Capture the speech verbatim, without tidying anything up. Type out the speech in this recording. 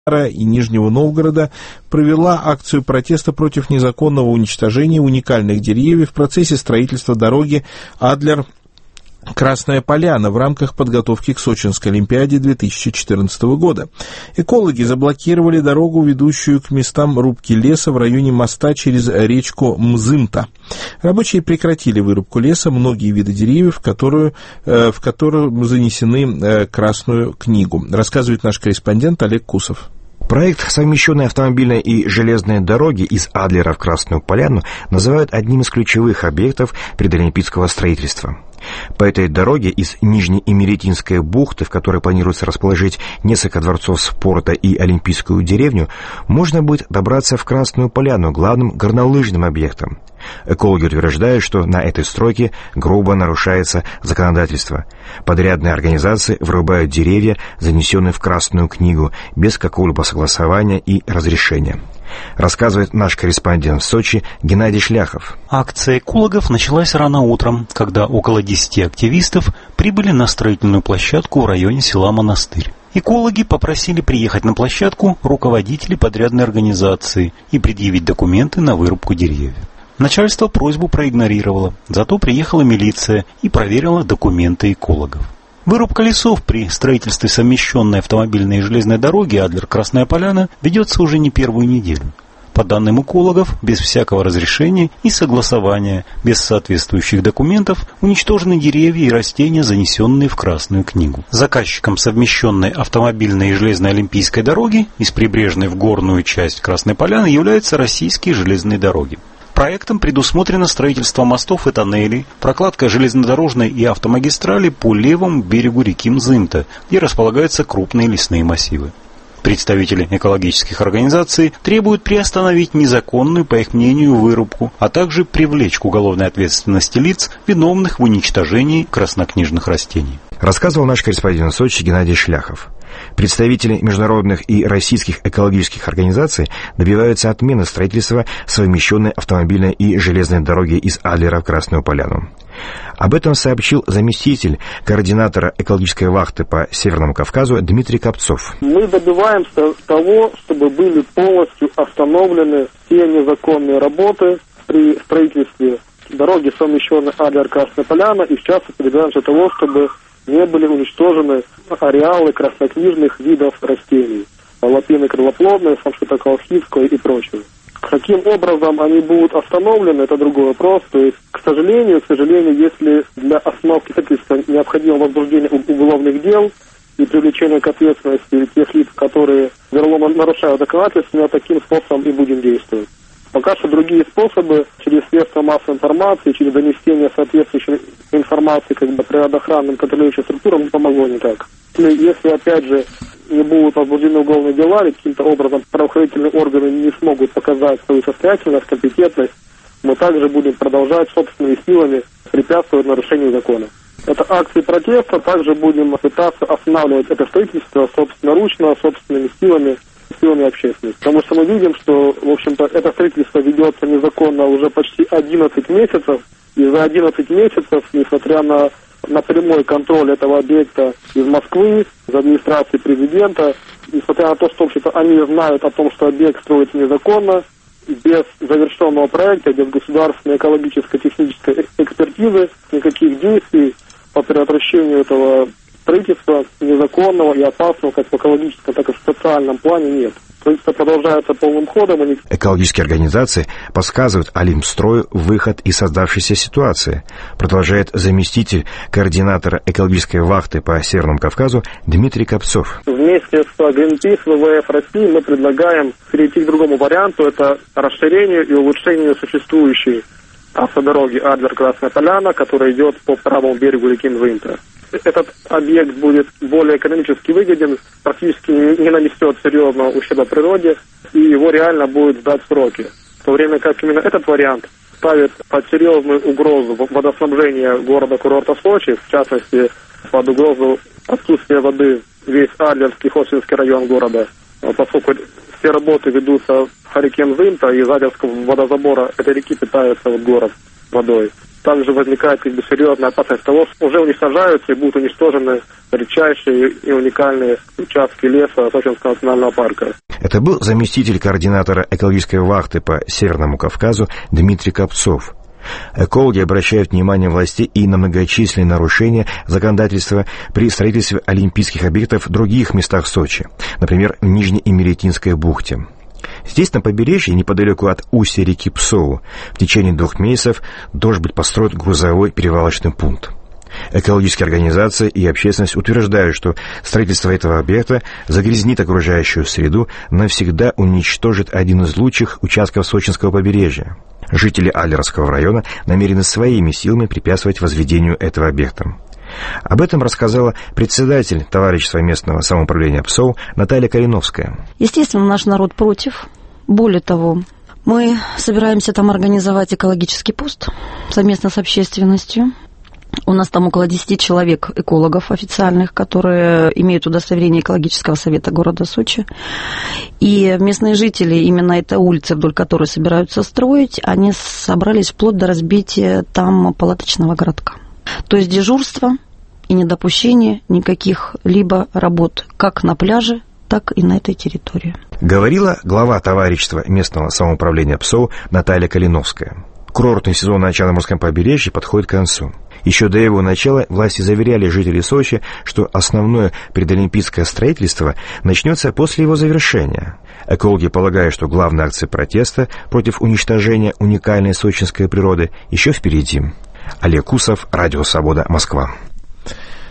и Нижнего Новгорода провела акцию протеста против незаконного уничтожения уникальных деревьев в процессе строительства дороги Адлер-Красная Поляна в рамках подготовки к Сочинской Олимпиаде две тысячи четырнадцатого года. Экологи заблокировали дорогу, ведущую к местам рубки леса в районе моста через речку Мзымта. Рабочие прекратили вырубку леса, многие виды деревьев, которые, э, в которых занесены э, Красную книгу, рассказывает наш корреспондент Олег Кусов. Проект совмещенной автомобильной и железной дороги из Адлера в Красную Поляну называют одним из ключевых объектов предолимпийского строительства. По этой дороге из Нижнеимеретинской бухты, в которой планируется расположить несколько дворцов спорта и Олимпийскую деревню, можно будет добраться в Красную Поляну, главным горнолыжным объектом. Экологи утверждают, что на этой стройке грубо нарушается законодательство. Подрядные организации вырубают деревья, занесенные в Красную книгу, без какого-либо согласования и разрешения. Рассказывает наш корреспондент в Сочи Геннадий Шляхов. Акция экологов началась рано утром, когда около десяти активистов прибыли на строительную площадку в районе села Монастырь. Экологи попросили приехать на площадку руководителей подрядной организации и предъявить документы на вырубку деревьев. Начальство просьбу проигнорировало, зато приехала милиция и проверила документы экологов. Вырубка лесов при строительстве совмещенной автомобильной и железной дороги Адлер-Красная Поляна ведется уже не первую неделю. По данным экологов, без всякого разрешения и согласования, без соответствующих документов, уничтожены деревья и растения, занесенные в Красную книгу. Заказчиком совмещенной автомобильной и железной олимпийской дороги из прибрежной в горную часть Красной Поляны являются российские железные дороги. Проектом предусмотрено строительство мостов и тоннелей, прокладка железнодорожной и автомагистрали по левому берегу реки Мзымта, где располагаются крупные лесные массивы. Представители экологических организаций требуют приостановить незаконную, по их мнению, вырубку, а также привлечь к уголовной ответственности лиц, виновных в уничтожении краснокнижных растений. Рассказывал наш корреспондент в Сочи Геннадий Шляхов. Представители международных и российских экологических организаций добиваются отмены строительства совмещенной автомобильной и железной дороги из Адлера в Красную Поляну. Об этом сообщил заместитель координатора экологической вахты по Северному Кавказу Дмитрий Копцов. Мы добиваемся того, чтобы были полностью остановлены все незаконные работы при строительстве дороги совмещенной Адлер-Красная Поляна, и в частности добиваемся того, чтобы не были уничтожены ареалы краснокнижных видов растений, лапины крылоплодные, самшита-колхидская и прочее. Каким образом они будут остановлены, это другой вопрос. То есть, к сожалению, к сожалению, если для остановки строительства необходимо возбуждение уголовных дел и привлечение к ответственности тех лиц, которые вероломно нарушают законодательство, мы таким способом и будем действовать. Пока что другие способы, через средства массовой информации, через донесение соответствующей информации как бы природоохранным контролирующим структурам не помогло никак. Если, если опять же не будут возбуждены уголовные дела, или каким-то образом правоохранительные органы не смогут показать свою состоятельность, компетентность, мы также будем продолжать собственными силами препятствовать нарушению закона. Это акции протеста, также будем пытаться останавливать это строительство собственноручно, собственными силами, силами общественности. Потому что мы видим, что, в общем-то, это строительство ведется незаконно уже почти одиннадцать месяцев, и за одиннадцать месяцев, несмотря на, на прямой контроль этого объекта из Москвы, из администрации президента, несмотря на то, что, в общем-то, они знают о том, что объект строится незаконно, без завершенного проекта, без государственной экологической технической экспертизы, никаких действий по предотвращению этого строительства незаконного и опасного как в экологическом, так и в социальном плане нет. Строительство продолжается полным ходом. Они... Экологические организации подсказывают Олимпстрою выход из создавшейся ситуации, продолжает заместитель координатора экологической вахты по Северному Кавказу Дмитрий Копцов. Вместе с Greenpeace, вэ вэ эф России мы предлагаем перейти к другому варианту, это расширению и улучшению существующей автодороги Адлер-Красная Поляна, которая идет по правому берегу реки Мзымта. Этот объект будет более экономически выгоден, практически не нанесет серьезного ущерба природе, и его реально будет сдать в сроки. В то время как именно этот вариант ставит под серьезную угрозу водоснабжения города-курорта Сочи, в частности, под угрозу отсутствия воды весь Адлерский, Хосинский район города, поскольку все работы ведутся в реке Мзымта, и из Адлерского водозабора этой реки питается вот город водой. также возникает как бы серьезная опасность того, что уже уничтожаются и будут уничтожены редчайшие и уникальные участки леса Сочинского национального парка. Это был заместитель координатора экологической вахты по Северному Кавказу Дмитрий Копцов. Экологи обращают внимание властей и на многочисленные нарушения законодательства при строительстве олимпийских объектов в других местах Сочи, например, в Нижнеимеретинской бухте. Здесь, на побережье, неподалеку от устья реки Псоу, в течение двух месяцев должен быть построен грузовой перевалочный пункт. Экологические организации и общественность утверждают, что строительство этого объекта загрязнит окружающую среду, навсегда уничтожит один из лучших участков сочинского побережья. Жители Адлеровского района намерены своими силами препятствовать возведению этого объекта. Об этом рассказала председатель товарищества местного самоуправления ПСОУ Наталья Калиновская. Естественно, наш народ против. Более того, мы собираемся там организовать экологический пост совместно с общественностью. У нас там около десяти человек, экологов официальных, которые имеют удостоверение экологического совета города Сочи. И местные жители, именно этой улицы, вдоль которой собираются строить, они собрались вплоть до разбития там палаточного городка. То есть дежурство и недопущение никаких либо работ как на пляже, так и на этой территории. Говорила глава товарищества местного самоуправления ПСОУ Наталья Калиновская. Курортный сезон на Черноморском побережье подходит к концу. Еще до его начала власти заверяли жителей Сочи, что основное предолимпийское строительство начнется после его завершения. Экологи полагают, что главная акция протеста против уничтожения уникальной сочинской природы еще впереди. Олег Кусов, Радио Свобода, Москва.